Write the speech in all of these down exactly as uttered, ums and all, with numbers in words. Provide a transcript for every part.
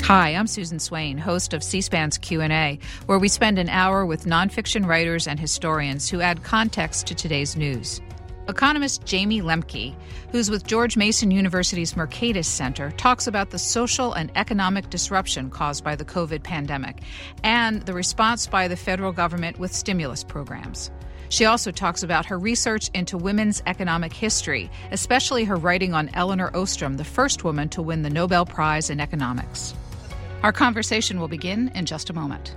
Hi, I'm Susan Swain, host of C-SPAN's Q and A, where we spend an hour with nonfiction writers and historians who add context to today's news. Economist Jamie Lemke, who's with George Mason University's Mercatus Center, talks about the social and economic disruption caused by the COVID pandemic and the response by the federal government with stimulus programs. She also talks about her research into women's economic history, especially her writing on Elinor Ostrom, the first woman to win the Nobel Prize in Economics. Our conversation will begin in just a moment.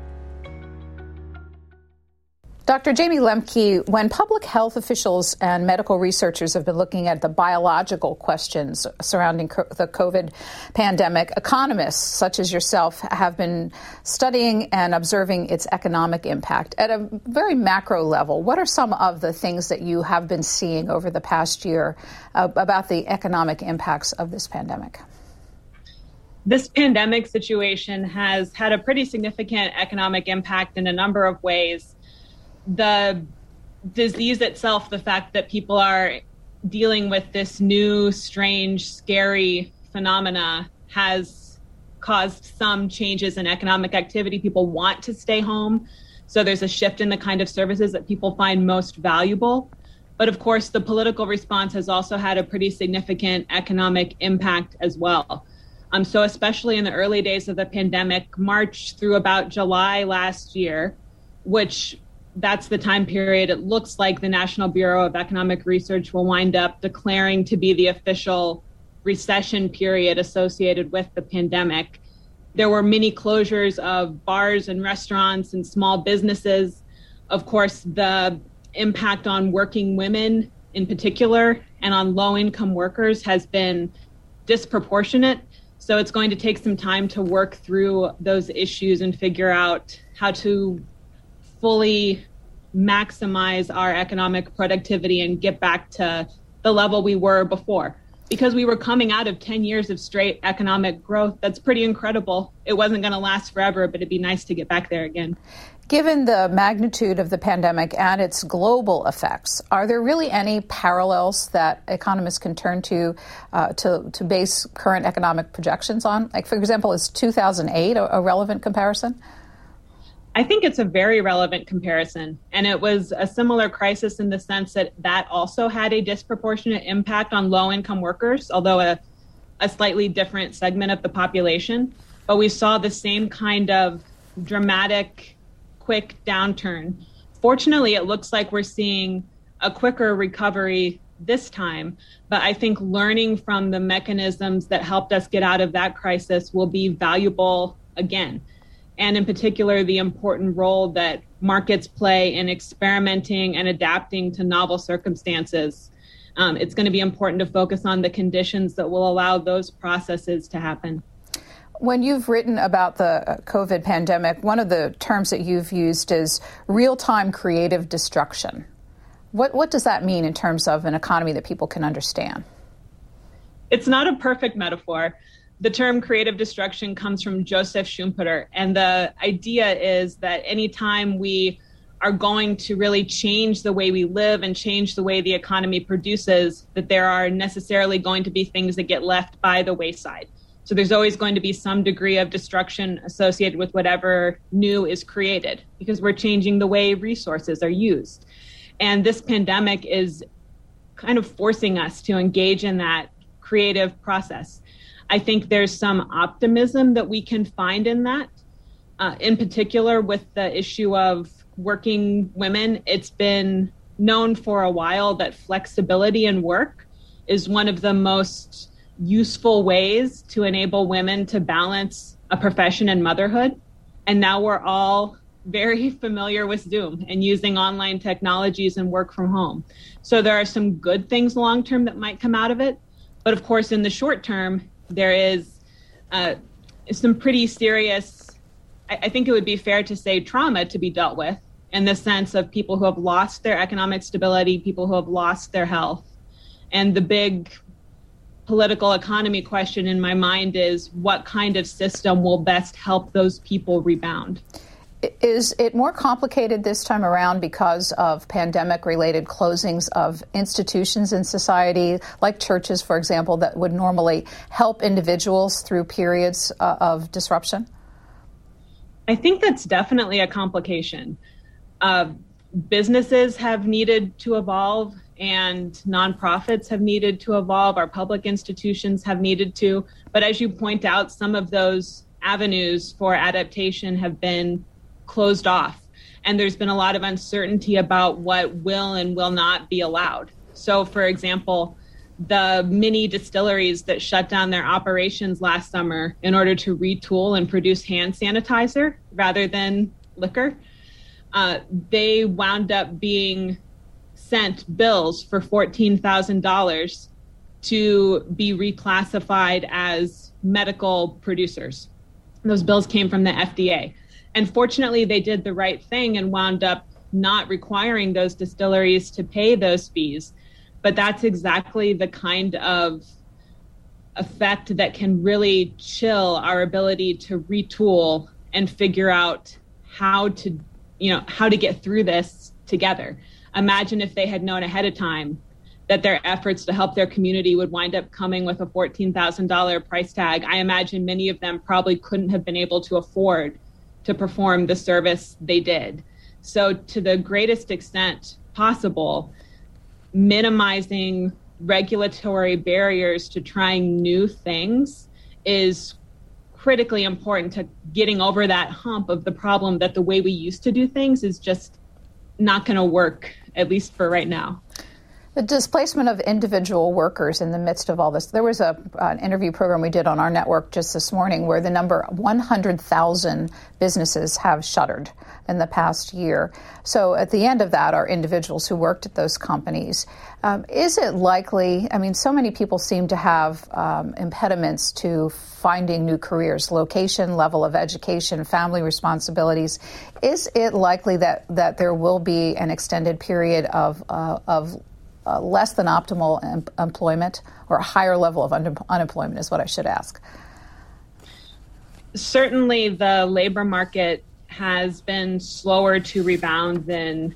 Doctor Jamie Lemke, when public health officials and medical researchers have been looking at the biological questions surrounding co- the COVID pandemic, economists such as yourself have been studying and observing its economic impact. At a very macro level, what are some of the things that you have been seeing over the past year uh, about the economic impacts of this pandemic? This pandemic situation has had a pretty significant economic impact in a number of ways. The disease itself, the fact that people are dealing with this new, strange, scary phenomena has caused some changes in economic activity. People want to stay home, so there's a shift in the kind of services that people find most valuable. But of course, the political response has also had a pretty significant economic impact as well. Um, so especially in the early days of the pandemic, March through about July last year, which that's the time period it looks like the National Bureau of Economic Research will wind up declaring to be the official recession period associated with the pandemic. There were many closures of bars and restaurants and small businesses. Of course, the impact on working women in particular and on low-income workers has been disproportionate. So it's going to take some time to work through those issues and figure out how to fully maximize our economic productivity and get back to the level we were before. Because we were coming out of ten years of straight economic growth. That's pretty incredible. It wasn't going to last forever, but it'd be nice to get back there again. Given the magnitude of the pandemic and its global effects, are there really any parallels that economists can turn to uh, to, to base current economic projections on? Like, for example, is two thousand eight a, a relevant comparison? I think it's a very relevant comparison. And it was a similar crisis in the sense that that also had a disproportionate impact on low-income workers, although a, a slightly different segment of the population. But we saw the same kind of dramatic, quick downturn. Fortunately, it looks like we're seeing a quicker recovery this time. But I think learning from the mechanisms that helped us get out of that crisis will be valuable again. And in particular, the important role that markets play in experimenting and adapting to novel circumstances. Um, it's going to be important to focus on the conditions that will allow those processes to happen. When you've written about the COVID pandemic, one of the terms that you've used is real-time creative destruction. What, what does that mean in terms of an economy that people can understand? It's not a perfect metaphor. The term creative destruction comes from Joseph Schumpeter, and the idea is that anytime we are going to really change the way we live and change the way the economy produces, that there are necessarily going to be things that get left by the wayside. So there's always going to be some degree of destruction associated with whatever new is created, because we're changing the way resources are used. And this pandemic is kind of forcing us to engage in that creative process. I think there's some optimism that we can find in that. Uh, in particular, with the issue of working women, it's been known for a while that flexibility in work is one of the most useful ways to enable women to balance a profession and motherhood. And now we're all very familiar with Zoom and using online technologies and work from home. So there are some good things long-term that might come out of it. But of course, in the short term, there is uh, some pretty serious, I, I think it would be fair to say, trauma to be dealt with, in the sense of people who have lost their economic stability, people who have lost their health. And the big political economy question in my mind is, what kind of system will best help those people rebound? Is it more complicated this time around because of pandemic-related closings of institutions in society, like churches, for example, that would normally help individuals through periods uh, of disruption? I think that's definitely a complication. Uh, businesses have needed to evolve, and nonprofits have needed to evolve. Our public institutions have needed to. But as you point out, some of those avenues for adaptation have been closed off. And there's been a lot of uncertainty about what will and will not be allowed. So, for example, the mini distilleries that shut down their operations last summer in order to retool and produce hand sanitizer rather than liquor, uh, they wound up being sent bills for fourteen thousand dollars to be reclassified as medical producers. Those bills came from the F D A. And fortunately, they did the right thing and wound up not requiring those distilleries to pay those fees. But that's exactly the kind of effect that can really chill our ability to retool and figure out how to, you know, how to get through this together. Imagine if they had known ahead of time that their efforts to help their community would wind up coming with a fourteen thousand dollars price tag. I imagine many of them probably couldn't have been able to afford to perform the service they did. So to the greatest extent possible, minimizing regulatory barriers to trying new things is critically important to getting over that hump of the problem that the way we used to do things is just not going to work, at least for right now. The displacement of individual workers in the midst of all this. There was a, an interview program we did on our network just this morning where the number one hundred thousand businesses have shuttered in the past year. So at the end of that are individuals who worked at those companies. Um, is it likely, I mean, so many people seem to have um, impediments to finding new careers, location, level of education, family responsibilities. Is it likely that, that there will be an extended period of, uh, of Uh, less than optimal em- employment or a higher level of un- unemployment is what I should ask? Certainly the labor market has been slower to rebound than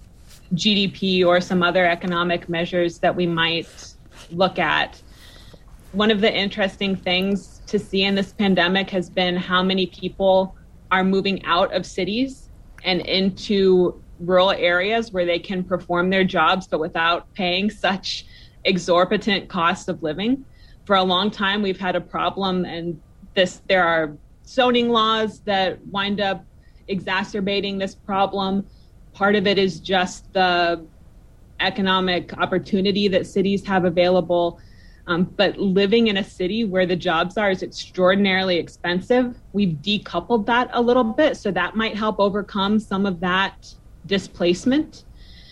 G D P or some other economic measures that we might look at. One of the interesting things to see in this pandemic has been how many people are moving out of cities and into rural areas where they can perform their jobs, but without paying such exorbitant costs of living. For a long time, we've had a problem, and this there are zoning laws that wind up exacerbating this problem. Part of it is just the economic opportunity that cities have available. Um, but living in a city where the jobs are is extraordinarily expensive. We've decoupled that a little bit, so that might help overcome some of that displacement.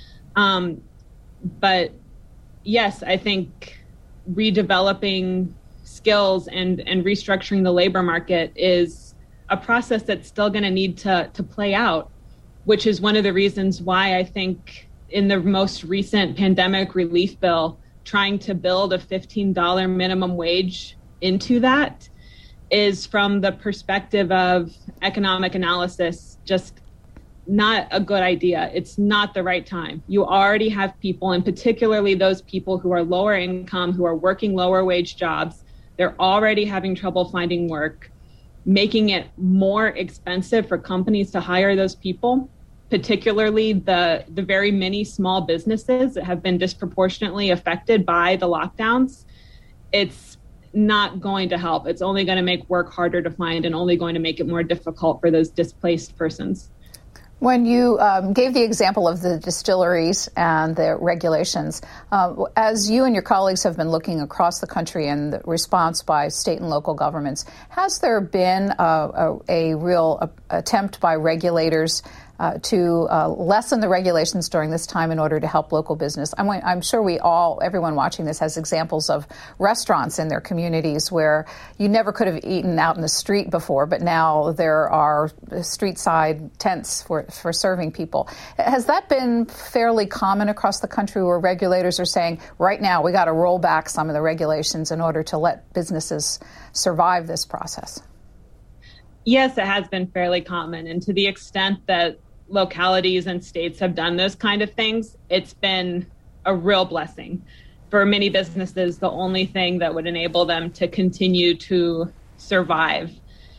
Um, but yes, I think redeveloping skills and, and restructuring the labor market is a process that's still going to need to to play out, which is one of the reasons why I think in the most recent pandemic relief bill, trying to build a fifteen dollars minimum wage into that is, from the perspective of economic analysis, just not a good idea. It's not the right time. You already have people, and particularly those people who are lower income, who are working lower wage jobs. They're already having trouble finding work, making it more expensive for companies to hire those people, particularly the, the very many small businesses that have been disproportionately affected by the lockdowns. It's not going to help. It's only going to make work harder to find and only going to make it more difficult for those displaced persons. When you um, gave the example of the distilleries and the regulations, uh, as you and your colleagues have been looking across the country and the response by state and local governments, has there been a, a, a real a, attempt by regulators uh, to uh, lessen the regulations during this time in order to help local business? I'm, I'm sure we all, everyone watching this has examples of restaurants in their communities where you never could have eaten out in the street before, but now there are street side tents for, for serving people. Has that been fairly common across the country where regulators are saying, right now we got to roll back some of the regulations in order to let businesses survive this process? Yes, it has been fairly common. And to the extent that localities and states have done those kind of things, it's been a real blessing. For many businesses, the only thing that would enable them to continue to survive.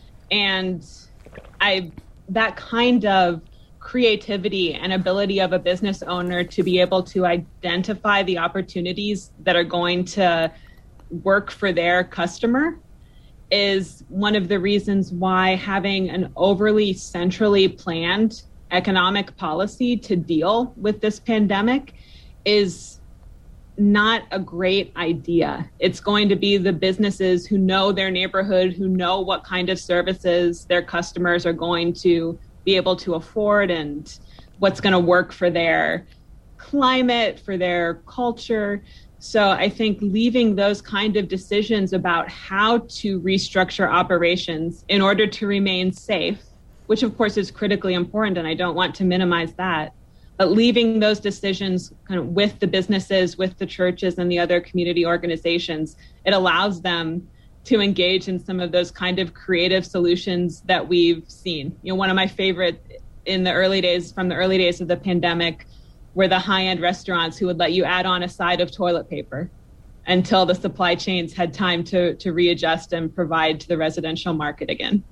And I, that kind of creativity and ability of a business owner to be able to identify the opportunities that are going to work for their customer is one of the reasons why having an overly centrally planned economic policy to deal with this pandemic is not a great idea. It's going to be the businesses who know their neighborhood, who know what kind of services their customers are going to be able to afford and what's going to work for their climate, for their culture. So I think leaving those kind of decisions about how to restructure operations in order to remain safe, which of course is critically important, and I don't want to minimize that, but leaving those decisions kind of with the businesses, with the churches and the other community organizations, it allows them to engage in some of those kind of creative solutions that we've seen. You know, one of my favorite in the early days, from the early days of the pandemic, were the high-end restaurants who would let you add on a side of toilet paper until the supply chains had time to, to readjust and provide to the residential market again.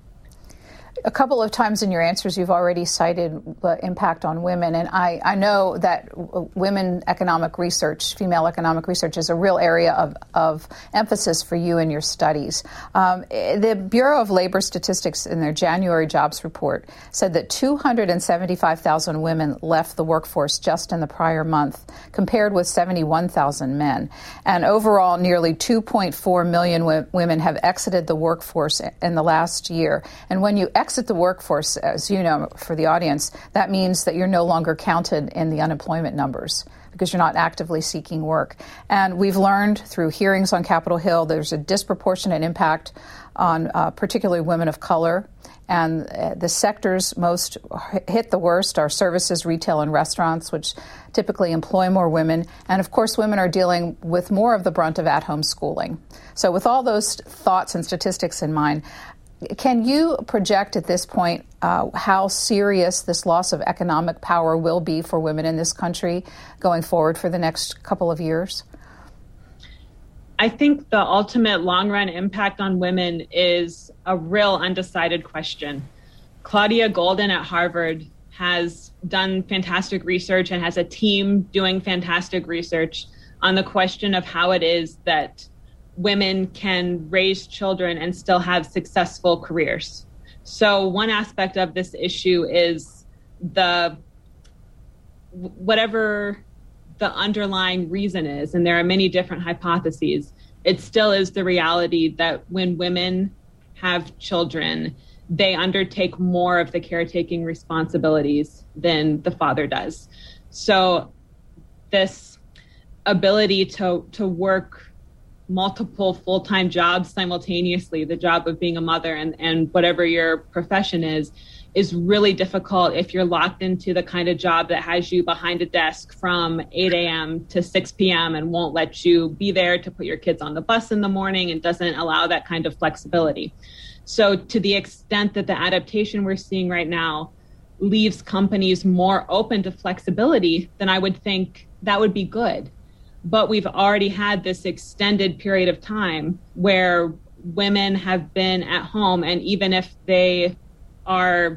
A couple of times in your answers, you've already cited the impact on women. And I, I know that women economic research, female economic research, is a real area of, of emphasis for you in your studies. Um, the Bureau of Labor Statistics in their January jobs report said that two hundred seventy-five thousand women left the workforce just in the prior month, compared with seventy-one thousand men. And overall, nearly two point four million w- women have exited the workforce in the last year. And when you exit the workforce, as you know, for the audience, that means that you're no longer counted in the unemployment numbers because you're not actively seeking work. And we've learned through hearings on Capitol Hill there's a disproportionate impact on uh, particularly women of color. And uh, the sectors most hit the worst are services, retail, and restaurants, which typically employ more women. And of course, women are dealing with more of the brunt of at-home schooling. So with all those thoughts and statistics in mind, can you project at this point uh, how serious this loss of economic power will be for women in this country going forward for the next couple of years? I think the ultimate long-run impact on women is a real undecided question. Claudia Golden at Harvard has done fantastic research and has a team doing fantastic research on the question of how it is that women can raise children and still have successful careers. So one aspect of this issue is the whatever the underlying reason is, and there are many different hypotheses, it still is the reality that when women have children, they undertake more of the caretaking responsibilities than the father does. So this ability to to work multiple full-time jobs simultaneously, the job of being a mother and, and whatever your profession is, is really difficult if you're locked into the kind of job that has you behind a desk from eight a.m. to six p.m. and won't let you be there to put your kids on the bus in the morning and doesn't allow that kind of flexibility. So to the extent that the adaptation we're seeing right now leaves companies more open to flexibility, then I would think that would be good. But we've already had this extended period of time where women have been at home, and even if they are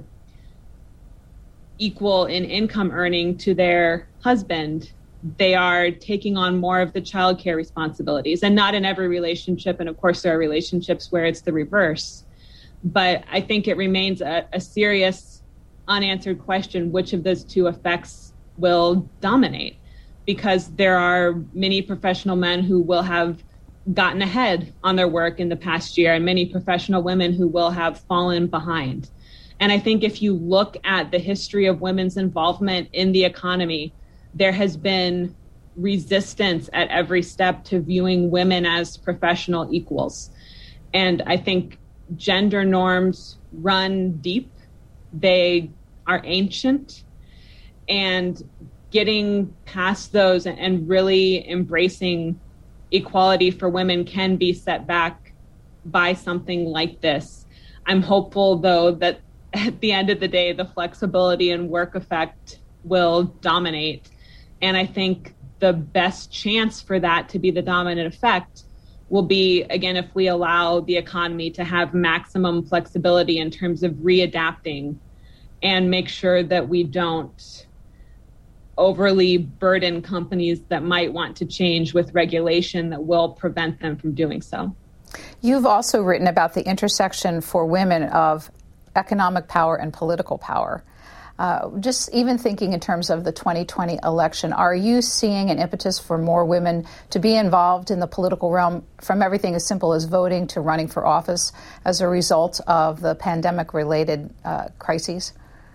equal in income earning to their husband, they are taking on more of the childcare responsibilities, and not in every relationship. And of course, there are relationships where it's the reverse. But I think it remains a, a serious unanswered question, which of those two effects will dominate? Because there are many professional men who will have gotten ahead on their work in the past year and many professional women who will have fallen behind. And I think if you look at the history of women's involvement in the economy, there has been resistance at every step to viewing women as professional equals. And I think gender norms run deep. They are ancient. And getting past those and really embracing equality for women can be set back by something like this. I'm hopeful, though, that at the end of the day, the flexibility and work effect will dominate. And I think the best chance for that to be the dominant effect will be, again, if we allow the economy to have maximum flexibility in terms of readapting and make sure that we don't overly burden companies that might want to change with regulation that will prevent them from doing so. You've also written about the intersection for women of economic power and political power. Uh, just even thinking in terms of the twenty twenty election, are you seeing an impetus for more women to be involved in the political realm, from everything as simple as voting to running for office, as a result of the pandemic-related uh, crises?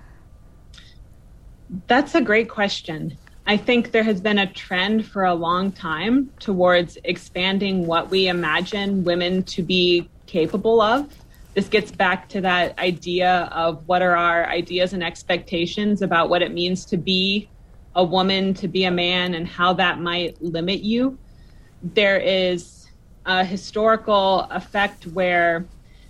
That's a great question. I think there has been a trend for a long time towards expanding what we imagine women to be capable of. This gets back to that idea of what are our ideas and expectations about what it means to be a woman, to be a man, and how that might limit you. There is a historical effect where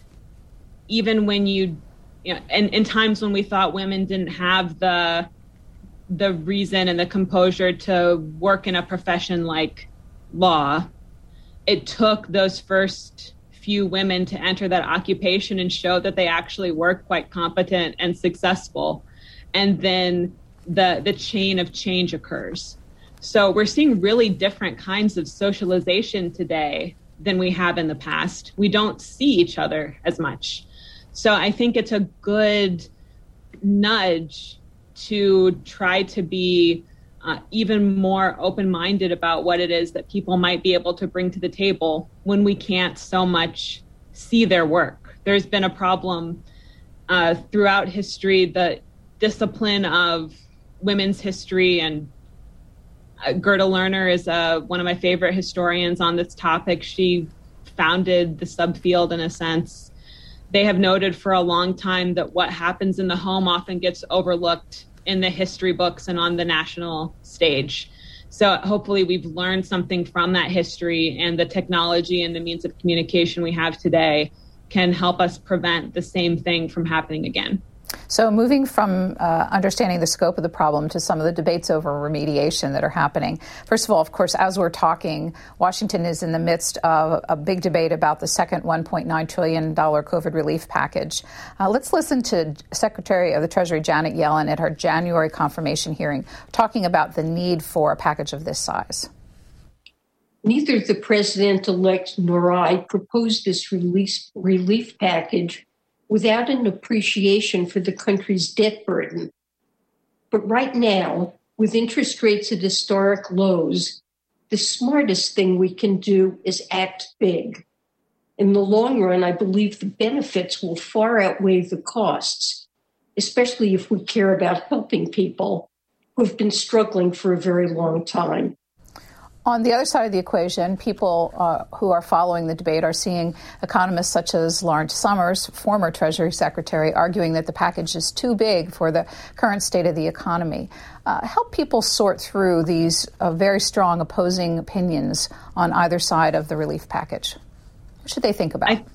even when you, you know, in, in times when we thought women didn't have the the reason and the composure to work in a profession like law, it took those first few women to enter that occupation and show that they actually were quite competent and successful. And then the the chain of change occurs. So we're seeing really different kinds of socialization today than we have in the past. We don't see each other as much. So I think it's a good nudge to try to be uh, even more open-minded about what it is that people might be able to bring to the table when we can't so much see their work. There's been a problem uh, throughout history, the discipline of women's history, and uh, Gerda Lerner is uh, one of my favorite historians on this topic. She founded the subfield in a sense. They have noted for a long time that what happens in the home often gets overlooked in the history books and on the national stage. So hopefully we've learned something from that history, and the technology and the means of communication we have today can help us prevent the same thing from happening again. So moving from uh, understanding the scope of the problem to some of the debates over remediation that are happening. First of all, of course, as we're talking, Washington is in the midst of a big debate about the second one point nine trillion dollars COVID relief package. Uh, let's listen to Secretary of the Treasury Janet Yellen at her January confirmation hearing talking about the need for a package of this size. Neither the president-elect nor I proposed this release, relief package without an appreciation for the country's debt burden. But right now, with interest rates at historic lows, the smartest thing we can do is act big. In the long run, I believe the benefits will far outweigh the costs, especially if we care about helping people who have been struggling for a very long time. On the other side of the equation, people uh, who are following the debate are seeing economists such as Lawrence Summers, former Treasury Secretary, arguing that the package is too big for the current state of the economy. Uh, help people sort through these uh, very strong opposing opinions on either side of the relief package. What should they think about? I,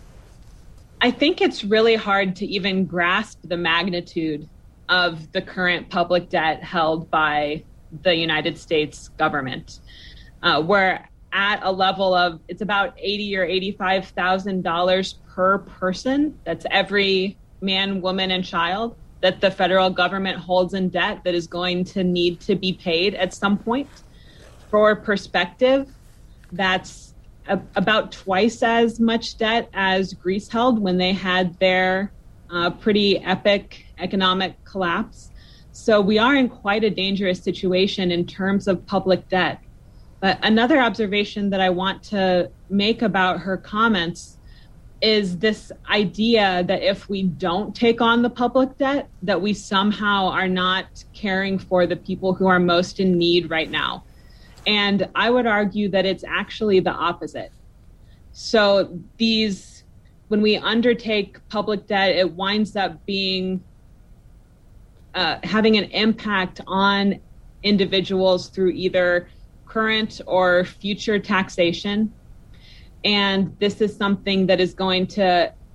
I think it's really hard to even grasp the magnitude of the current public debt held by the United States government. Uh, we're at a level of, it's about eighty or eighty-five thousand dollars per person. That's every man, woman, and child that the federal government holds in debt that is going to need to be paid at some point. For perspective, that's a, about twice as much debt as Greece held when they had their uh, pretty epic economic collapse. So we are in quite a dangerous situation in terms of public debt. But another observation that I want to make about her comments is this idea that if we don't take on the public debt, that we somehow are not caring for the people who are most in need right now. And I would argue that it's actually the opposite. So these, when we undertake public debt, it winds up being Uh, having an impact on individuals through either current or future taxation. And this is something that is going to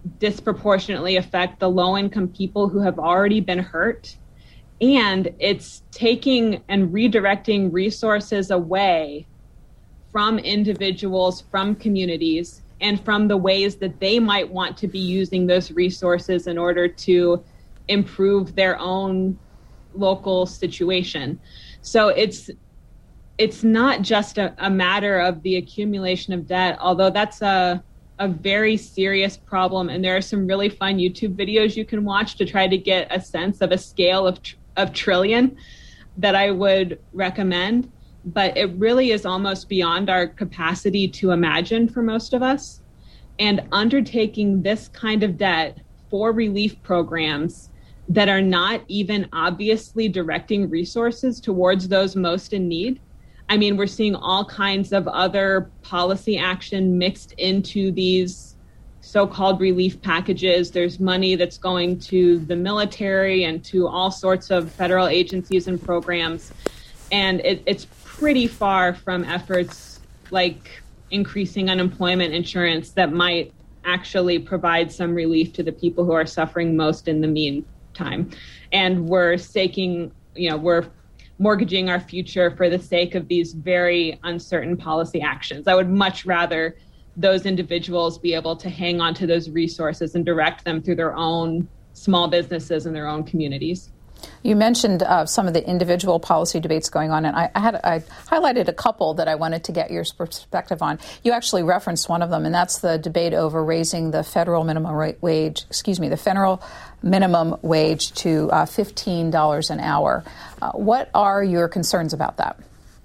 disproportionately affect the low-income people who have already been hurt. And it's taking and redirecting resources away from individuals, from communities, and from the ways that they might want to be using those resources in order to improve their own local situation. So it's it's not just a, a matter of the accumulation of debt, although that's a a very serious problem. And there are some really fun YouTube videos you can watch to try to get a sense of a scale of, tr- of trillion that I would recommend. But it really is almost beyond our capacity to imagine for most of us. And undertaking this kind of debt for relief programs that are not even obviously directing resources towards those most in need. I mean, we're seeing all kinds of other policy action mixed into these so-called relief packages. There's money that's going to the military and to all sorts of federal agencies and programs. And it, it's pretty far from efforts like increasing unemployment insurance that might actually provide some relief to the people who are suffering most in the meantime. And we're staking, you know, we're mortgaging our future for the sake of these very uncertain policy actions. I would much rather those individuals be able to hang on to those resources and direct them through their own small businesses and their own communities. You mentioned uh, some of the individual policy debates going on, and I, I had I highlighted a couple that I wanted to get your perspective on. You actually referenced one of them, and that's the debate over raising the federal minimum wage, excuse me, the federal minimum wage to uh, fifteen dollars an hour. Uh, what are your concerns about that?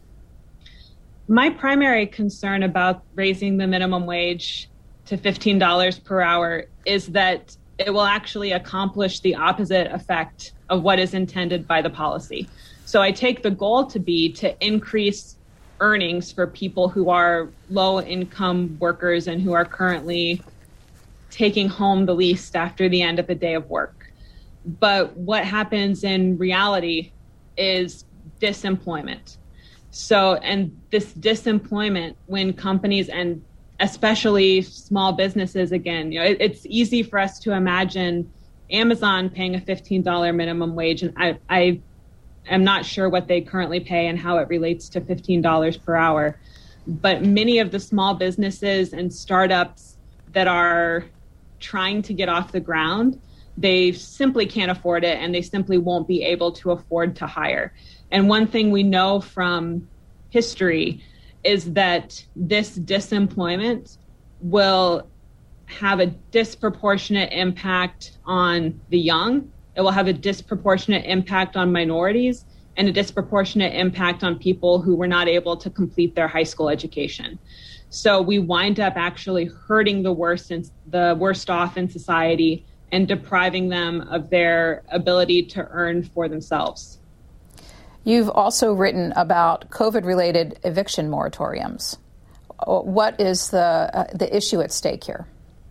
My primary concern about raising the minimum wage to fifteen dollars per hour is that it will actually accomplish the opposite effect of what is intended by the policy. So I take the goal to be to increase earnings for people who are low-income workers and who are currently taking home the least after the end of the day of work. But what happens in reality is disemployment. So, and this disemployment when companies and especially small businesses, again, you know, it, it's easy for us to imagine Amazon paying a fifteen dollars minimum wage. And I, I am not sure what they currently pay and how it relates to fifteen dollars per hour. But many of the small businesses and startups that are trying to get off the ground, they simply can't afford it, and they simply won't be able to afford to hire. And one thing we know from history is that this disemployment will have a disproportionate impact on the young. It will have a disproportionate impact on minorities and a disproportionate impact on people who were not able to complete their high school education. So we wind up actually hurting the worst, in, the worst off in society and depriving them of their ability to earn for themselves. You've also written about COVID-related eviction moratoriums. What is the uh, the issue at stake here?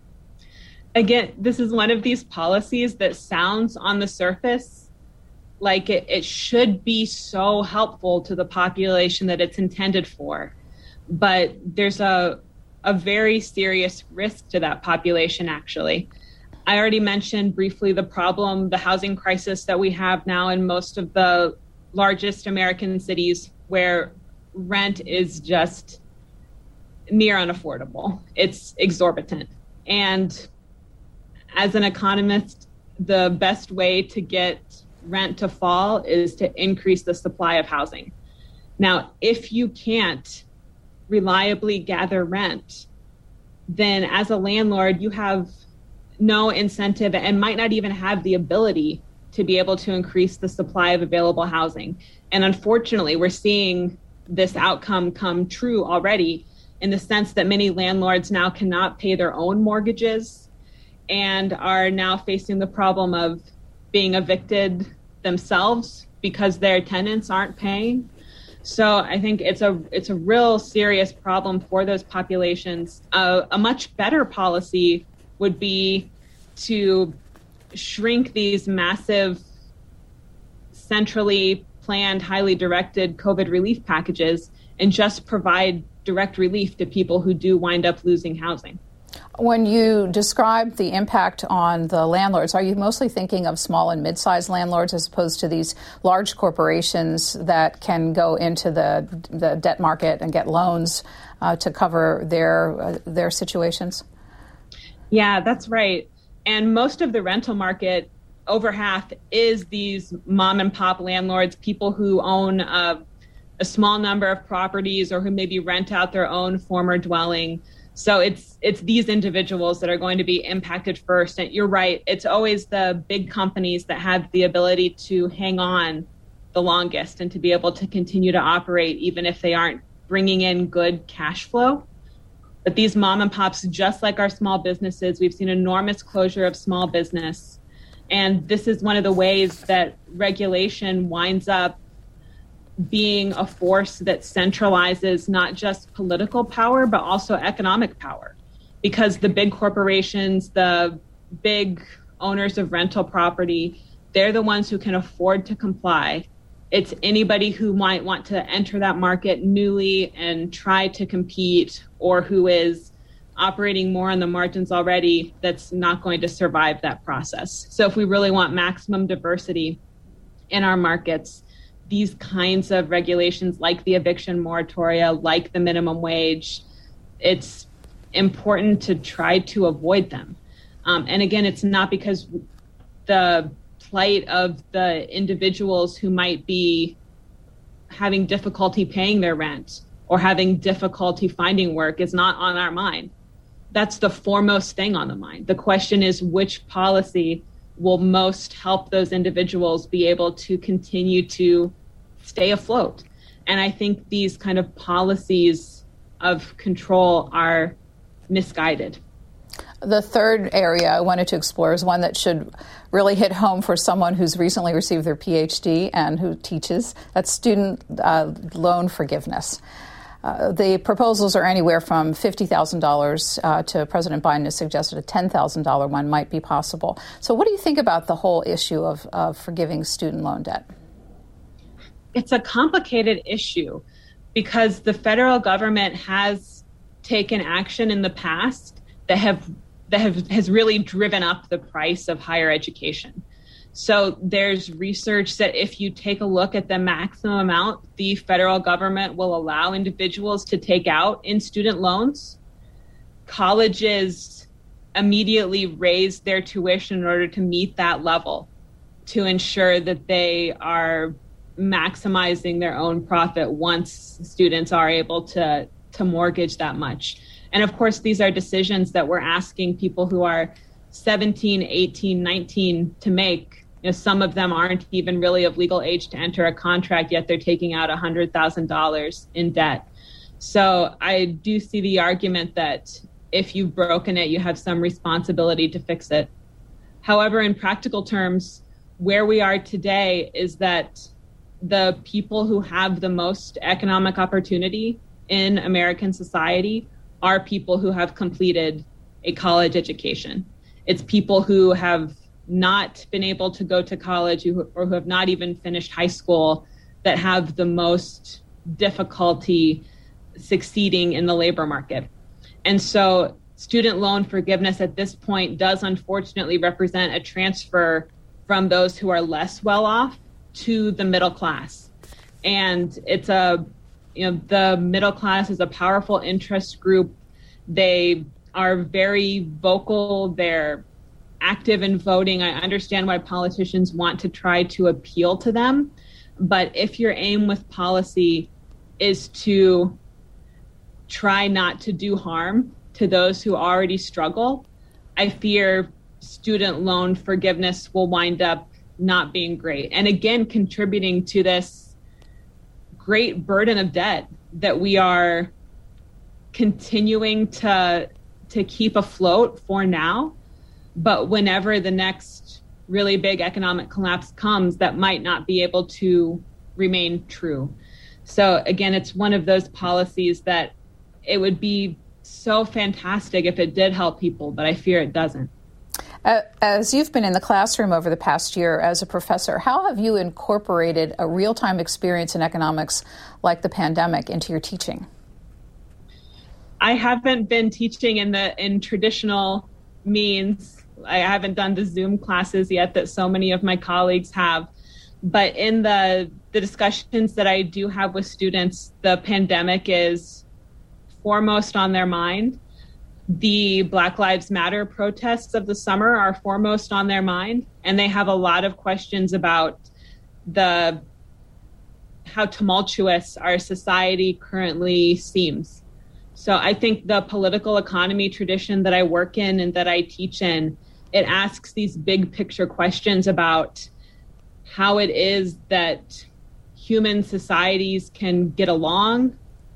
Again, this is one of these policies that sounds on the surface like it, it should be so helpful to the population that it's intended for. But there's a a very serious risk to that population, actually. I already mentioned briefly the problem, the housing crisis that we have now in most of the largest American cities, where rent is just near unaffordable. It's exorbitant. And as an economist, the best way to get rent to fall is to increase the supply of housing. Now, if you can't reliably gather rent, then as a landlord, you have no incentive and might not even have the ability to be able to increase the supply of available housing. And unfortunately, we're seeing this outcome come true already, in the sense that many landlords now cannot pay their own mortgages and are now facing the problem of being evicted themselves because their tenants aren't paying. So I think it's a it's a real serious problem for those populations. Uh, a much better policy would be to shrink these massive, centrally planned, highly directed COVID relief packages and just provide direct relief to people who do wind up losing housing. When you describe the impact on the landlords, are you mostly thinking of small and mid-sized landlords as opposed to these large corporations that can go into the the debt market and get loans uh, to cover their uh, their situations? Yeah, that's right. And most of the rental market, over half, is these mom and pop landlords, people who own a, a small number of properties or who maybe rent out their own former dwelling. So it's it's these individuals that are going to be impacted first. And you're right, it's always the big companies that have the ability to hang on the longest and to be able to continue to operate even if they aren't bringing in good cash flow. But these mom and pops, just like our small businesses, we've seen enormous closure of small business. And this is one of the ways that regulation winds up being a force that centralizes not just political power, but also economic power. Because the big corporations, the big owners of rental property, they're the ones who can afford to comply. It's anybody who might want to enter that market newly and try to compete, or who is operating more on the margins already, that's not going to survive that process. So if we really want maximum diversity in our markets, these kinds of regulations like the eviction moratoria, like the minimum wage, it's important to try to avoid them. Um, and again, it's not because the plight of the individuals who might be having difficulty paying their rent or having difficulty finding work is not on our mind. That's the foremost thing on the mind. The question is, which policy will most help those individuals be able to continue to stay afloat? And I think these kind of policies of control are misguided. The third area I wanted to explore is one that should really hit home for someone who's recently received their P H D and who teaches. That's student uh, loan forgiveness. Uh, the proposals are anywhere from fifty thousand dollars uh, to President Biden has suggested a ten thousand dollars one might be possible. So what do you think about the whole issue of, of forgiving student loan debt? It's a complicated issue because the federal government has taken action in the past that have that have has really driven up the price of higher education. So there's research that if you take a look at the maximum amount the federal government will allow individuals to take out in student loans, colleges immediately raise their tuition in order to meet that level to ensure that they are maximizing their own profit once students are able to, to mortgage that much. And of course, these are decisions that we're asking people who are seventeen, eighteen, nineteen to make. You know, some of them aren't even really of legal age to enter a contract, yet they're taking out one hundred thousand dollars in debt. So I do see the argument that if you've broken it, you have some responsibility to fix it. However, in practical terms, where we are today is that the people who have the most economic opportunity in American society are people who have completed a college education. It's people who have not been able to go to college or who have not even finished high school that have the most difficulty succeeding in the labor market. And so student loan forgiveness at this point does unfortunately represent a transfer from those who are less well off to the middle class. And it's a, you know, the middle class is a powerful interest group. They are very vocal. They're active in voting. I understand why politicians want to try to appeal to them. But if your aim with policy is to try not to do harm to those who already struggle, I fear student loan forgiveness will wind up not being great. And again, contributing to this great burden of debt that we are continuing to, to keep afloat for now. But whenever the next really big economic collapse comes, that might not be able to remain true. So again, it's one of those policies that it would be so fantastic if it did help people, but I fear it doesn't. As you've been in the classroom over the past year as a professor, how have you incorporated a real-time experience in economics like the pandemic into your teaching? I haven't been teaching in the in traditional means. I haven't done the Zoom classes yet that so many of my colleagues have. But in the the discussions that I do have with students, the pandemic is foremost on their mind. The Black Lives Matter protests of the summer are foremost on their mind, and they have a lot of questions about the how tumultuous our society currently seems. So I think the political economy tradition that I work in and that I teach in, it asks these big picture questions about how it is that human societies can get along,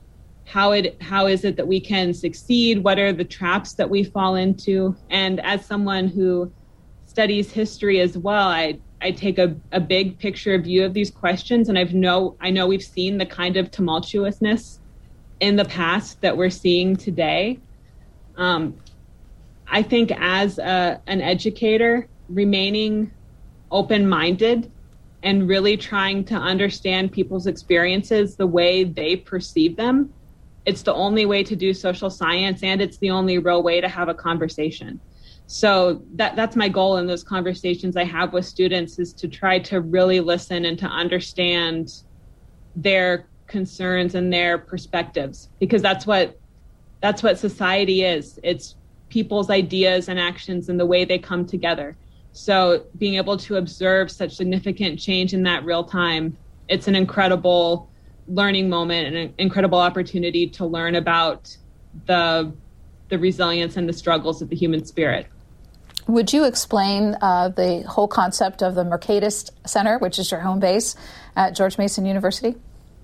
how it how is it that we can succeed, what are the traps that we fall into. And as someone who studies history as well, I I take a, a big picture view of these questions, and I've know I know we've seen the kind of tumultuousness in the past that we're seeing today. Um, I think as a, an educator, remaining open-minded and really trying to understand people's experiences the way they perceive them, it's the only way to do social science, and it's the only real way to have a conversation. So that that's my goal in those conversations I have with students, is to try to really listen and to understand their concerns and their perspectives, because that's what that's what society is. It's people's ideas and actions and the way they come together. So being able to observe such significant change in that real time, it's an incredible learning moment and an incredible opportunity to learn about the the resilience and the struggles of the human spirit. Would you explain uh, the whole concept of the Mercatus Center, which is your home base at George Mason University?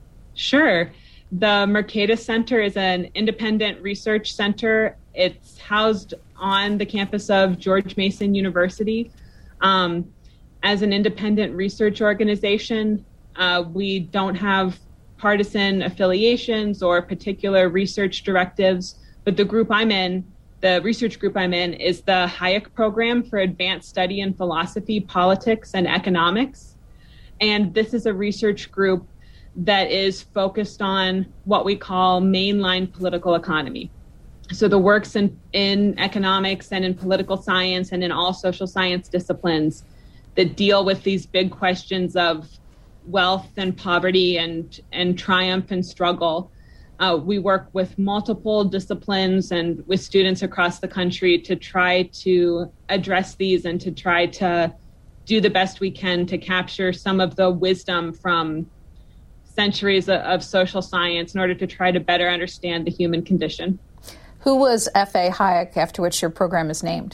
Sure. The Mercatus Center is an independent research center. It's housed on the campus of George Mason University. Um, as an independent research organization, uh, we don't have partisan affiliations or particular research directives, but the group I'm in, the research group I'm in, is the Hayek Program for Advanced Study in Philosophy, Politics, and Economics. And this is a research group that is focused on what we call mainline political economy. So the works in, in economics and in political science and in all social science disciplines that deal with these big questions of wealth and poverty and, and triumph and struggle. Uh, we work with multiple disciplines and with students across the country to try to address these and to try to do the best we can to capture some of the wisdom from centuries of, of social science in order to try to better understand the human condition. Who was F A Hayek, after which your program is named?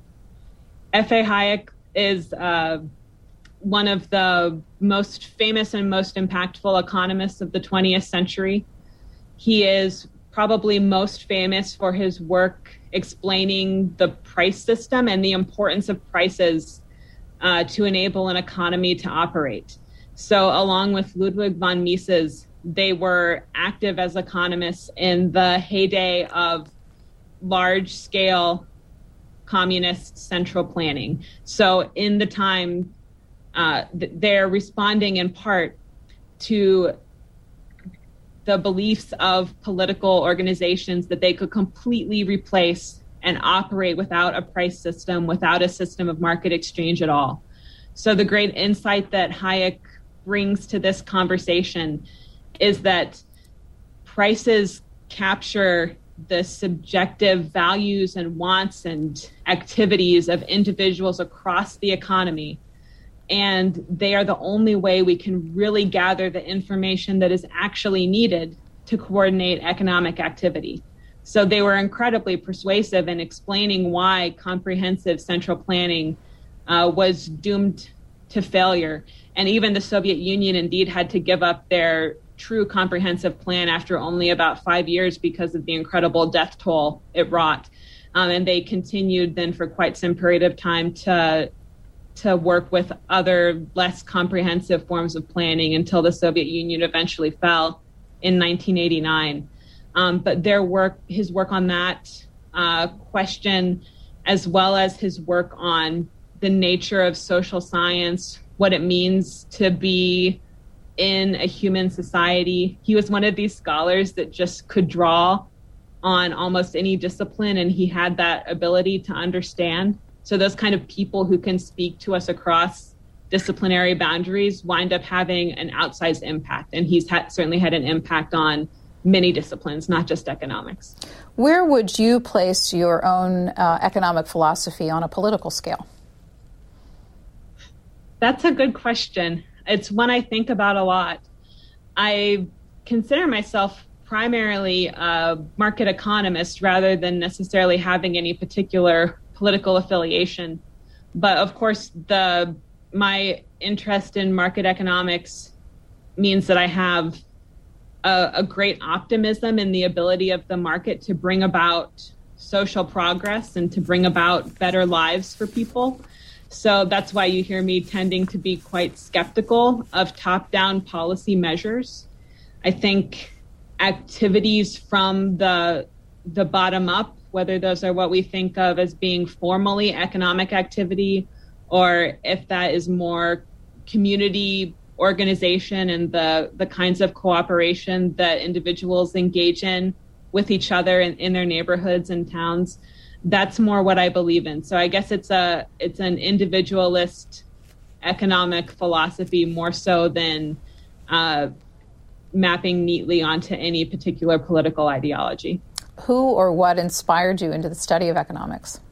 F A Hayek is uh, one of the most famous and most impactful economists of the twentieth century. He is probably most famous for his work explaining the price system and the importance of prices uh, to enable an economy to operate. So along with Ludwig von Mises, they were active as economists in the heyday of large-scale communist central planning. So in the time, uh, they're responding in part to the beliefs of political organizations that they could completely replace and operate without a price system, without a system of market exchange at all. So the great insight that Hayek brings to this conversation is that prices capture the subjective values and wants and activities of individuals across the economy. And they are the only way we can really gather the information that is actually needed to coordinate economic activity. So they were incredibly persuasive in explaining why comprehensive central planning uh, was doomed to failure. And even the Soviet Union indeed had to give up their true comprehensive plan after only about five years because of the incredible death toll it wrought. Um, and they continued then for quite some period of time to to work with other less comprehensive forms of planning until the Soviet Union eventually fell in nineteen eighty-nine. Um, but their work, his work on that uh, question, as well as his work on the nature of social science, what it means to be in a human society. He was one of these scholars that just could draw on almost any discipline, and he had that ability to understand. So those kind of people who can speak to us across disciplinary boundaries wind up having an outsized impact. And he's had, certainly had an impact on many disciplines, not just economics. Where would you place your own uh, economic philosophy on a political scale? That's a good question. It's one I think about a lot. I consider myself primarily a market economist rather than necessarily having any particular political affiliation. But of course, the my interest in market economics means that I have a, a great optimism in the ability of the market to bring about social progress and to bring about better lives for people. So that's why you hear me tending to be quite skeptical of top-down policy measures. I think activities from the the bottom up, whether those are what we think of as being formally economic activity, or if that is more community organization and the, the kinds of cooperation that individuals engage in with each other in, in their neighborhoods and towns, that's more what I believe in. So I guess it's a it's an individualist economic philosophy more so than uh, mapping neatly onto any particular political ideology. Who or what inspired you into the study of economics?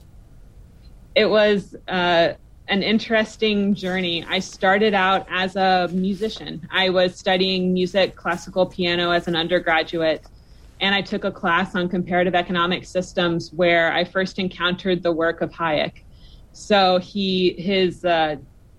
It was uh, an interesting journey. I started out as a musician. I was studying music, classical piano as an undergraduate, and I took a class on comparative economic systems where I first encountered the work of Hayek. So he his uh,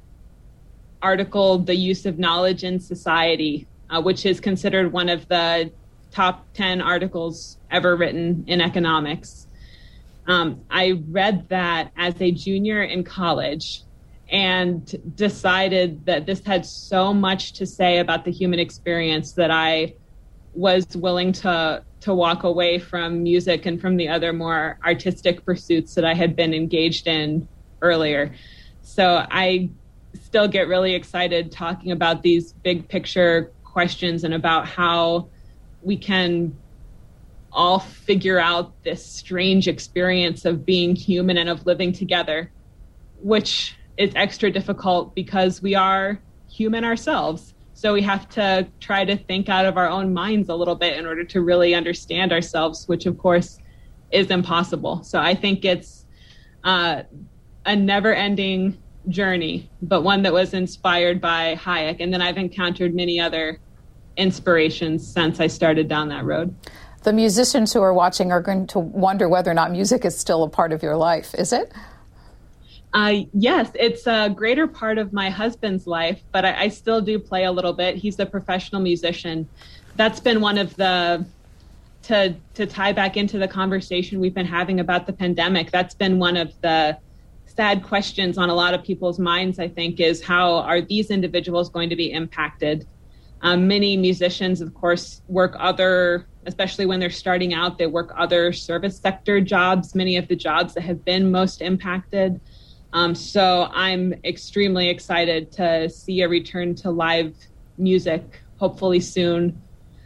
article, The Use of Knowledge in Society, uh, which is considered one of the top ten articles ever written in economics. Um, I read that as a junior in college and decided that this had so much to say about the human experience that I was willing to to walk away from music and from the other more artistic pursuits that I had been engaged in earlier. So I still get really excited talking about these big picture questions and about how we can all figure out this strange experience of being human and of living together, which is extra difficult because we are human ourselves. So we have to try to think out of our own minds a little bit in order to really understand ourselves, which of course is impossible. So I think it's uh, a never-ending journey, but one that was inspired by Hayek. And then I've encountered many other inspirations since I started down that road. The musicians who are watching are going to wonder whether or not music is still a part of your life. Is it? Uh, yes, it's a greater part of my husband's life, but I, I still do play a little bit. He's a professional musician. That's been one of the, to to tie back into the conversation we've been having about the pandemic, that's been one of the sad questions on a lot of people's minds, I think, is how are these individuals going to be impacted? Um, many musicians, of course, work other, especially when they're starting out, they work other service sector jobs, many of the jobs that have been most impacted. Um, so I'm extremely excited to see a return to live music, hopefully soon.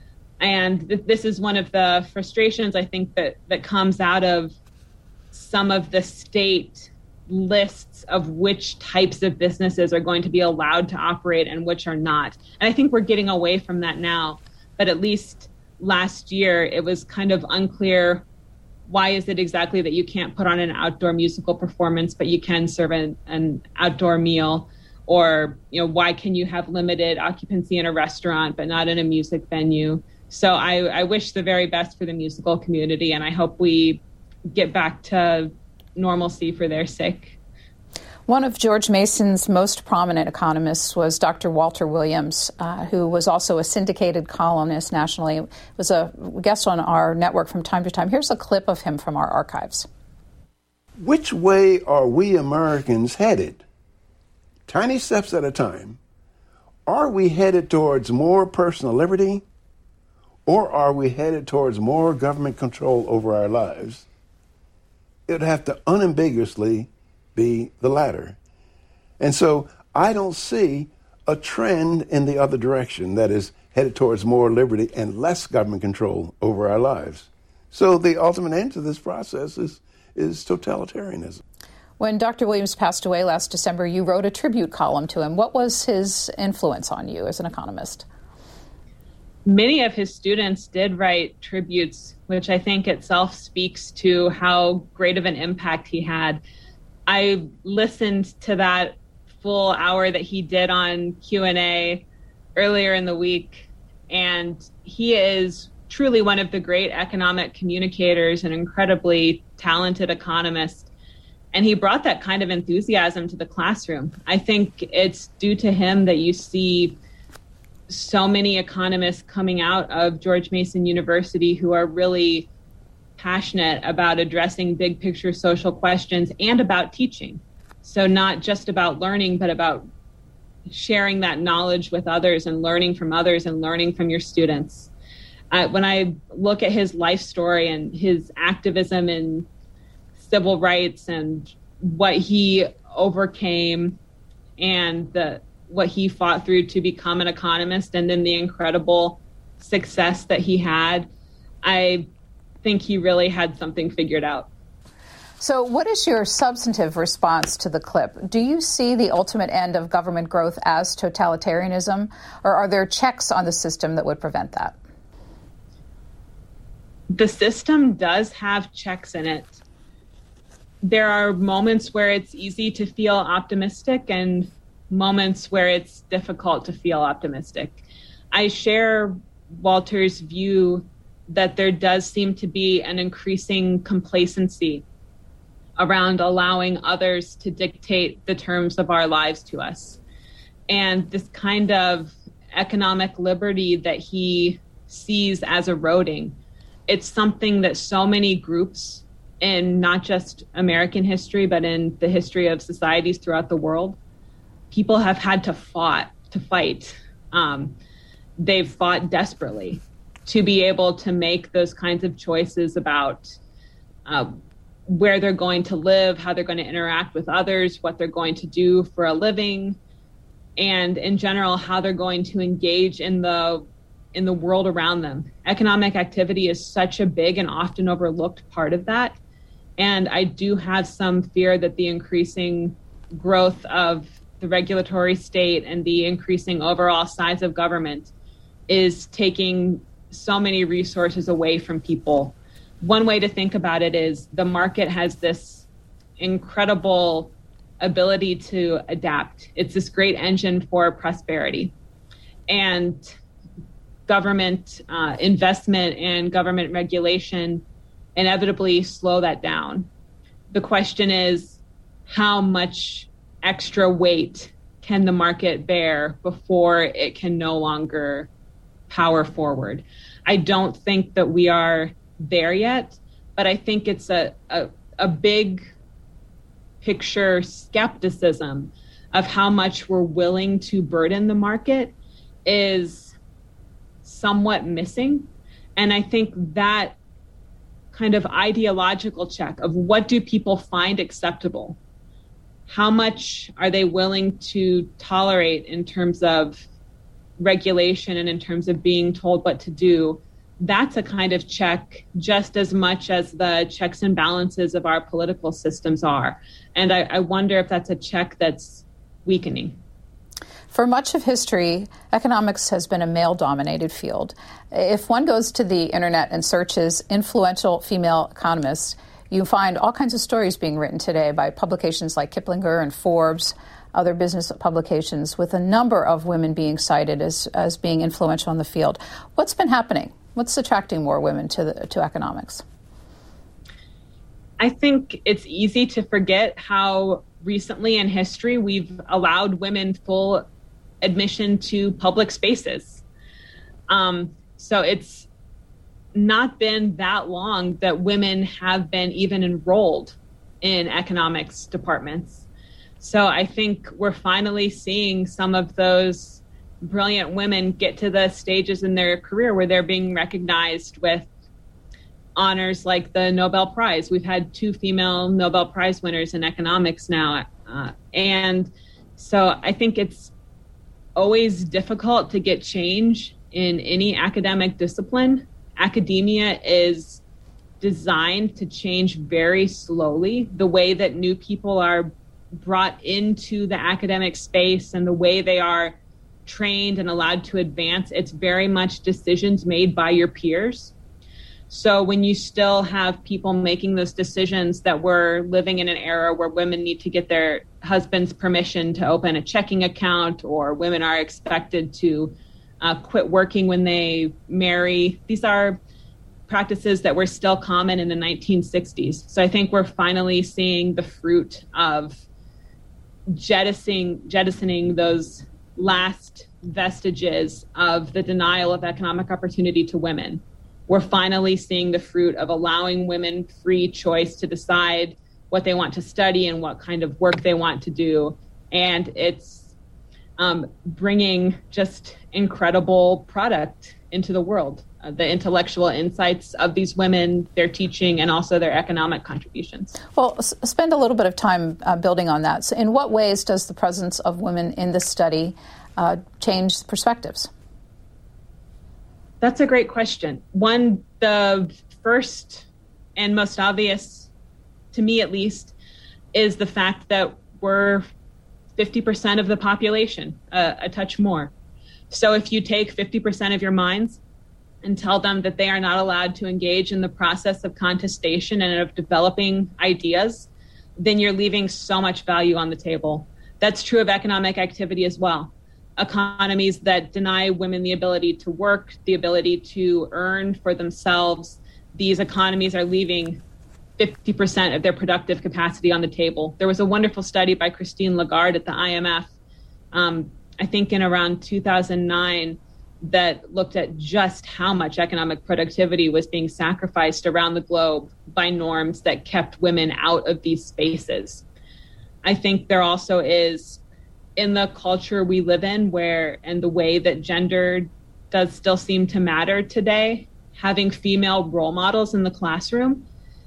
And th- this is one of the frustrations, I think, that, that comes out of some of the state lists of which types of businesses are going to be allowed to operate and which are not. And I think we're getting away from that now. But at least last year, it was kind of unclear, why is it exactly that you can't put on an outdoor musical performance, but you can serve an, an outdoor meal? Or, you know, why can you have limited occupancy in a restaurant, but not in a music venue? So I, I wish the very best for the musical community, and I hope we get back to normalcy for their sake. One of George Mason's most prominent economists was Doctor Walter Williams, uh, who was also a syndicated columnist nationally, was a guest on our network from time to time. Here's a clip of him from our archives. Which way are we Americans headed? Tiny steps at a time. Are we headed towards more personal liberty, or are we headed towards more government control over our lives? It would have to unambiguously be the latter. And so I don't see a trend in the other direction, that is headed towards more liberty and less government control over our lives. So the ultimate end to this process is, is totalitarianism. When Doctor Williams passed away last December, you wrote a tribute column to him. What was his influence on you as an economist? Many of his students did write tributes, which I think itself speaks to how great of an impact he had. I listened to that full hour that he did on Q and A earlier in the week, and he is truly one of the great economic communicators, an incredibly talented economist. And he brought that kind of enthusiasm to the classroom. I think it's due to him that you see so many economists coming out of George Mason University who are really passionate about addressing big picture social questions and about teaching. So not just about learning, but about sharing that knowledge with others and learning from others and learning from your students. Uh, when I look at his life story and his activism in civil rights and what he overcame and the, what he fought through to become an economist, and then the incredible success that he had, I think he really had something figured out. So what is your substantive response to the clip? Do you see the ultimate end of government growth as totalitarianism, or are there checks on the system that would prevent that? The system does have checks in it. There are moments where it's easy to feel optimistic and moments where it's difficult to feel optimistic. I share Walter's view that there does seem to be an increasing complacency around allowing others to dictate the terms of our lives to us. And this kind of economic liberty that he sees as eroding, it's something that so many groups in not just American history, but in the history of societies throughout the world, people have had to fought to fight. Um, they've fought desperately to be able to make those kinds of choices about uh, where they're going to live, how they're going to interact with others, what they're going to do for a living, and in general, how they're going to engage in the in the world around them. Economic activity is such a big and often overlooked part of that. And I do have some fear that the increasing growth of the regulatory state and the increasing overall size of government is taking so many resources away from people. One way to think about it is the market has this incredible ability to adapt. It's this great engine for prosperity. And government uh, investment and government regulation inevitably slow that down. The question is, how much extra weight can the market bear before it can no longer power forward? I don't think that we are there yet, but I think it's a, a, a big picture skepticism of how much we're willing to burden the market is somewhat missing. And I think that kind of ideological check of what do people find acceptable? How much are they willing to tolerate in terms of regulation and in terms of being told what to do? That's a kind of check just as much as the checks and balances of our political systems are. And I, I wonder if that's a check that's weakening. For much of history, economics has been a male-dominated field. If one goes to the internet and searches influential female economists, you find all kinds of stories being written today by publications like Kiplinger and Forbes, other business publications, with a number of women being cited as, as being influential in the field. What's been happening? What's attracting more women to the, to economics? I think it's easy to forget how recently in history we've allowed women full admission to public spaces. Um, so it's not been that long that women have been even enrolled in economics departments. So I think we're finally seeing some of those brilliant women get to the stages in their career where they're being recognized with honors like the Nobel Prize. We've had two female Nobel Prize winners in economics now. Uh, and so I think it's always difficult to get change in any academic discipline. Academia is designed to change very slowly. The way that new people are brought into the academic space and the way they are trained and allowed to advance, it's very much decisions made by your peers. So when you still have people making those decisions, that we're living in an era where women need to get their husband's permission to open a checking account, or women are expected to uh, quit working when they marry. These are practices that were still common in the nineteen sixties. So I think we're finally seeing the fruit of jettisoning, jettisoning those last vestiges of the denial of economic opportunity to women. We're finally seeing the fruit of allowing women free choice to decide what they want to study and what kind of work they want to do. And it's um, bringing just incredible product into the world. Uh, the intellectual insights of these women, their teaching, and also their economic contributions. Well, s- spend a little bit of time uh, building on that. So in what ways does the presence of women in this study uh, change perspectives? That's a great question. One, the first and most obvious, to me at least, is the fact that we're fifty percent of the population, uh, a touch more. So if you take fifty percent of your minds and tell them that they are not allowed to engage in the process of contestation and of developing ideas, then you're leaving so much value on the table. That's true of economic activity as well. Economies that deny women the ability to work, the ability to earn for themselves, these economies are leaving fifty percent of their productive capacity on the table. There was a wonderful study by Christine Lagarde at the I M F, um, I think in around two thousand nine, that looked at just how much economic productivity was being sacrificed around the globe by norms that kept women out of these spaces. I think there also is, in the culture we live in, where, and the way that gender does still seem to matter today, having female role models in the classroom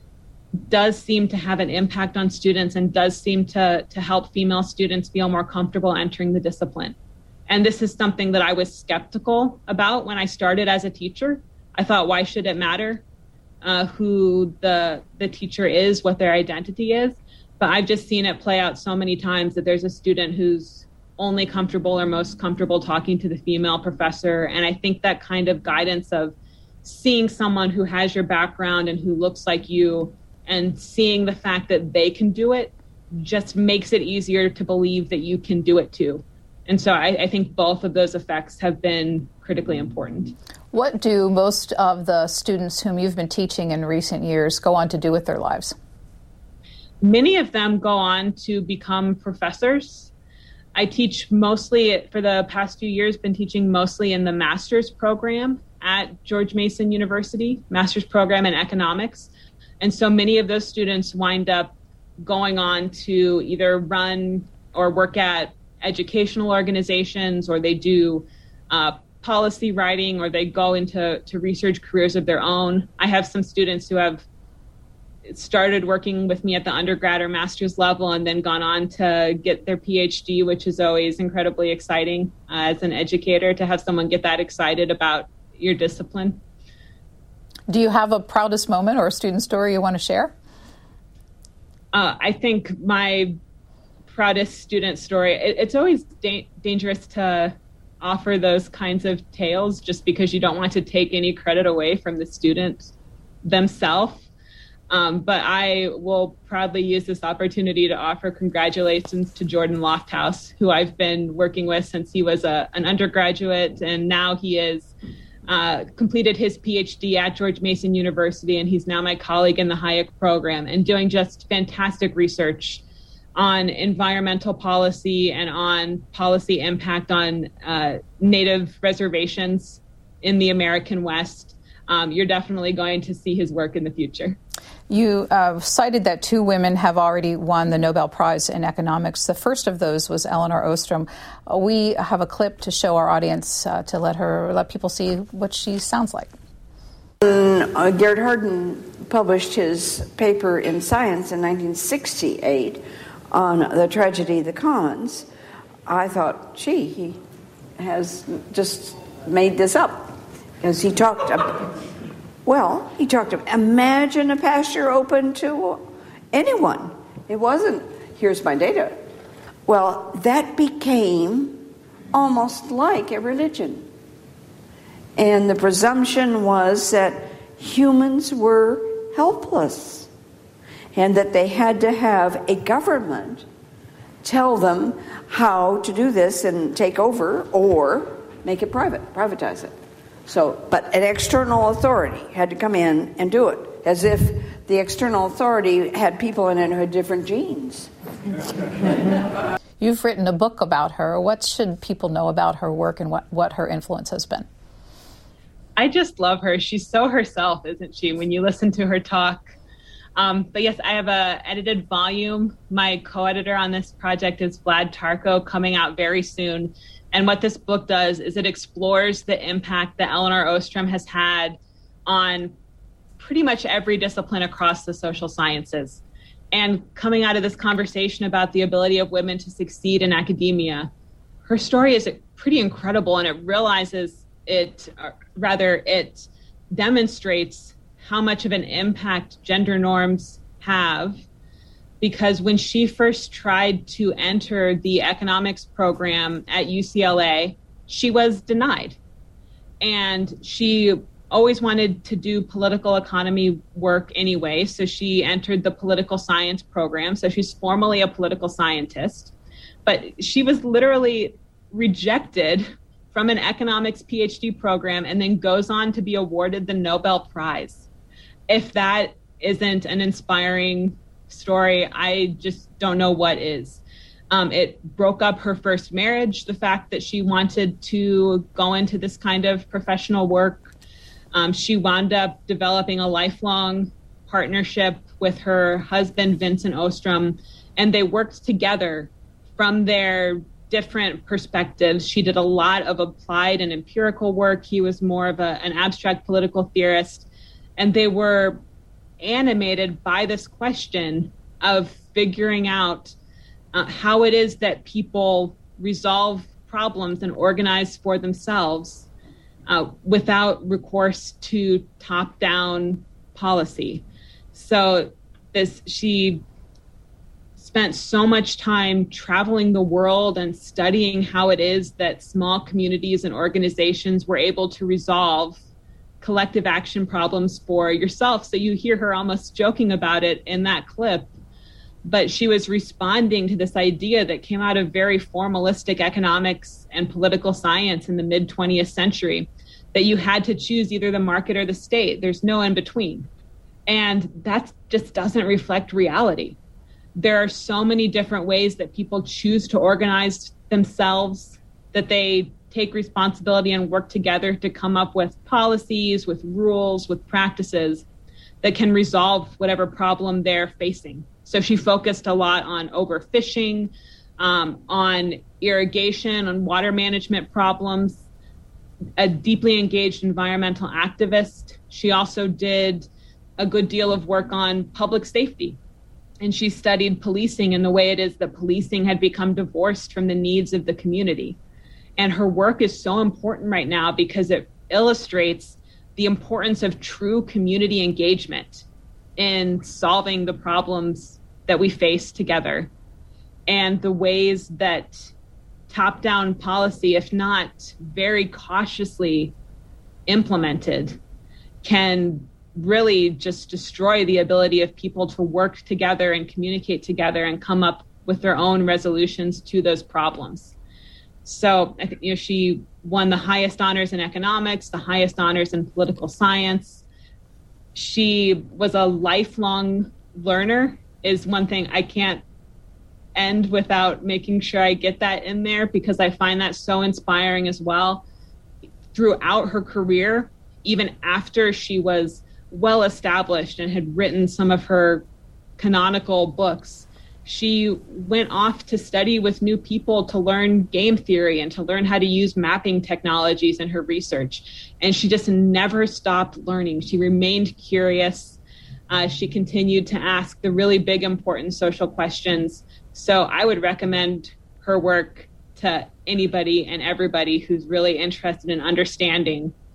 does seem to have an impact on students and does seem to, to help female students feel more comfortable entering the discipline. And this is something that I was skeptical about when I started as a teacher. I thought, why should it matter uh, who the the teacher is, what their identity is? But I've just seen it play out so many times that there's a student who's only comfortable or most comfortable talking to the female professor. And I think that kind of guidance of seeing someone who has your background and who looks like you and seeing the fact that they can do it just makes it easier to believe that you can do it too. And so I, I think both of those effects have been critically important. What do most of the students whom you've been teaching in recent years go on to do with their lives? Many of them go on to become professors. I teach mostly, for the past few years, been teaching mostly in the master's program at George Mason University, master's program in economics. And so many of those students wind up going on to either run or work at educational organizations, or they do uh, policy writing, or they go into to research careers of their own. I have some students who have started working with me at the undergrad or master's level and then gone on to get their PhD, which is always incredibly exciting uh, as an educator to have someone get that excited about your discipline. Do you have a proudest moment or a student story you want to share? Uh, I think my proudest student story, it, it's always da- dangerous to offer those kinds of tales just because you don't want to take any credit away from the student themselves. Um, but I will proudly use this opportunity to offer congratulations to Jordan Lofthouse, who I've been working with since he was a, an undergraduate, and now he is uh, completed his PhD at George Mason University, and he's now my colleague in the Hayek program and doing just fantastic research on environmental policy and on policy impact on uh, Native reservations in the American West. Um, you're definitely going to see his work in the future. You uh, cited that two women have already won the Nobel Prize in economics. The first of those was Elinor Ostrom. Uh, we have a clip to show our audience uh, to let her let people see what she sounds like. When uh, Garrett Hardin published his paper in Science in nineteen sixty-eight on the tragedy of the commons, I thought, gee, he has just made this up, as he talked about. Well, he talked about, imagine a pasture open to anyone. It wasn't, here's my data. Well, that became almost like a religion. And the presumption was that humans were helpless and that they had to have a government tell them how to do this and take over or make it private, privatize it. So, but an external authority had to come in and do it, as if the external authority had people in it who had different genes. You've written a book about her. What should people know about her work and what, what her influence has been? I just love her. She's so herself, isn't she, when you listen to her talk? Um, but yes, I have a edited volume. My co-editor on this project is Vlad Tarko, coming out very soon. And what this book does is it explores the impact that Elinor Ostrom has had on pretty much every discipline across the social sciences. And coming out of this conversation about the ability of women to succeed in academia, her story is pretty incredible, and it realizes it, or rather it demonstrates how much of an impact gender norms have. Because when she first tried to enter the economics program at U C L A, she was denied. And she always wanted to do political economy work anyway, so she entered the political science program. So she's formally a political scientist. But she was literally rejected from an economics PhD program and then goes on to be awarded the Nobel Prize. If that isn't an inspiring story, I just don't know what is. Um, it broke up her first marriage, the fact that she wanted to go into this kind of professional work. Um, she wound up developing a lifelong partnership with her husband, Vincent Ostrom, and they worked together from their different perspectives. She did a lot of applied and empirical work. He was more of a, an abstract political theorist, and they were animated by this question of figuring out uh, how it is that people resolve problems and organize for themselves uh, without recourse to top-down policy. So this, she spent so much time traveling the world and studying how it is that small communities and organizations were able to resolve collective action problems for yourself. So you hear her almost joking about it in that clip, but she was responding to this idea that came out of very formalistic economics and political science in the mid twentieth century, that you had to choose either the market or the state. There's no in between. And that just doesn't reflect reality. There are so many different ways that people choose to organize themselves, that they take responsibility and work together to come up with policies, with rules, with practices that can resolve whatever problem they're facing. So she focused a lot on overfishing, um, on irrigation, on water management problems, a deeply engaged environmental activist. She also did a good deal of work on public safety. And she studied policing and the way it is that policing had become divorced from the needs of the community. And her work is so important right now because it illustrates the importance of true community engagement in solving the problems that we face together, and the ways that top-down policy, if not very cautiously implemented, can really just destroy the ability of people to work together and communicate together and come up with their own resolutions to those problems. So I think, you know, she won the highest honors in economics, the highest honors in political science. She was a lifelong learner, is one thing I can't end without making sure I get that in there, because I find that so inspiring as well. Throughout her career, even after she was well established and had written some of her canonical books, she went off to study with new people to learn game theory and to learn how to use mapping technologies in her research. And she just never stopped learning. She remained curious. Uh, she continued to ask the really big, important social questions. So I would recommend her work to anybody and everybody who's really interested in understanding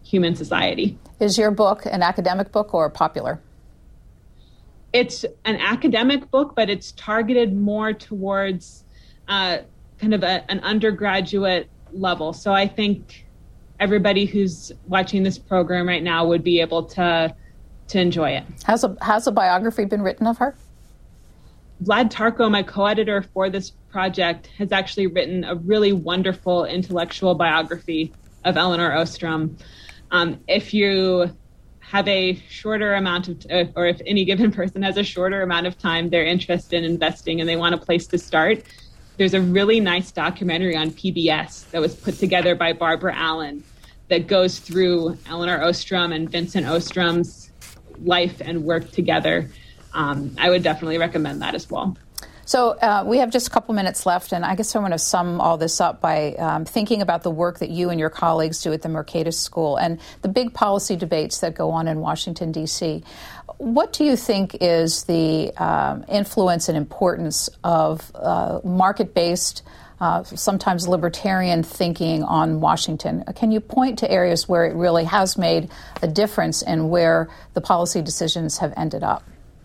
human society. Is your book an academic book or popular? It's an academic book, but it's targeted more towards uh, kind of a, an undergraduate level. So I think everybody who's watching this program right now would be able to to enjoy it. Has a has a biography been written of her? Vlad Tarko, my co-editor for this project, has actually written a really wonderful intellectual biography of Elinor Ostrom. Um, if you have a shorter amount of, uh, or if any given person has a shorter amount of time they're interested in investing and they want a place to start, there's a really nice documentary on P B S that was put together by Barbara Allen that goes through Elinor Ostrom and Vincent Ostrom's life and work together. Um, I would definitely recommend that as well. So uh, we have just a couple minutes left, and I guess I want to sum all this up by um, thinking about the work that you and your colleagues do at the Mercatus School and the big policy debates that go on in Washington, D C. What do you think is the um, influence and importance of uh, market-based, uh, sometimes libertarian thinking on Washington? Can you point to areas where it really has made a difference and where the policy decisions have ended up?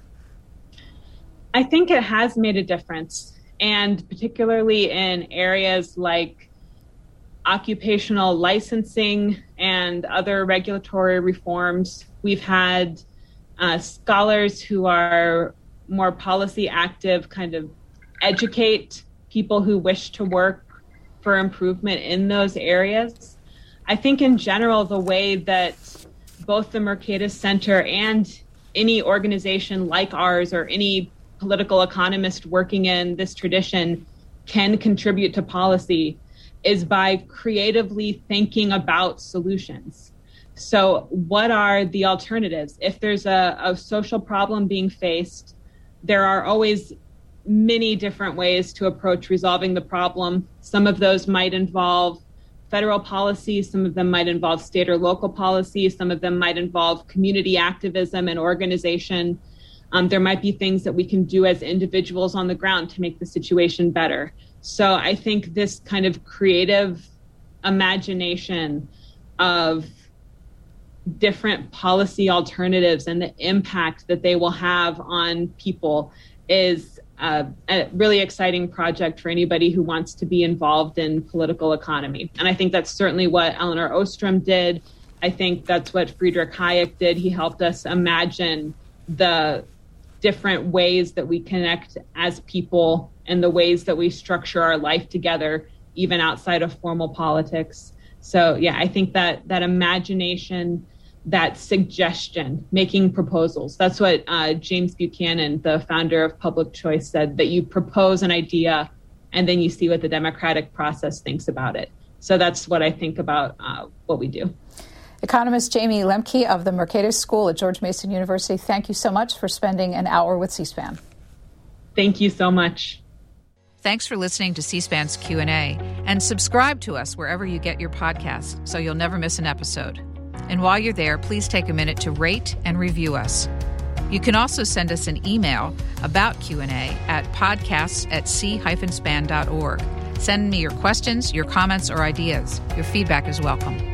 I think it has made a difference, and particularly in areas like occupational licensing and other regulatory reforms. We've had uh, scholars who are more policy active kind of educate people who wish to work for improvement in those areas. I think in general, the way that both the Mercatus Center and any organization like ours or any political economist working in this tradition can contribute to policy is by creatively thinking about solutions. So what are the alternatives? If there's a, a social problem being faced, there are always many different ways to approach resolving the problem. Some of those might involve federal policy, some of them might involve state or local policy, some of them might involve community activism and organization. Um, there might be things that we can do as individuals on the ground to make the situation better. So I think this kind of creative imagination of different policy alternatives and the impact that they will have on people is uh, a really exciting project for anybody who wants to be involved in political economy. And I think that's certainly what Elinor Ostrom did. I think that's what Friedrich Hayek did. He helped us imagine the different ways that we connect as people and the ways that we structure our life together, even outside of formal politics. So, yeah, I think that that imagination, that suggestion, making proposals, that's what uh, James Buchanan, the founder of Public Choice, said, that you propose an idea and then you see what the democratic process thinks about it. So that's what I think about uh, what we do. Economist Jamie Lemke of the Mercatus School at George Mason University, thank you so much for spending an hour with C-SPAN. Thank you so much. Thanks for listening to C-SPAN's Q and A, and subscribe to us wherever you get your podcasts so you'll never miss an episode. And while you're there, please take a minute to rate and review us. You can also send us an email about Q and A at podcasts at c dash span dot org. Send me your questions, your comments, or ideas. Your feedback is welcome.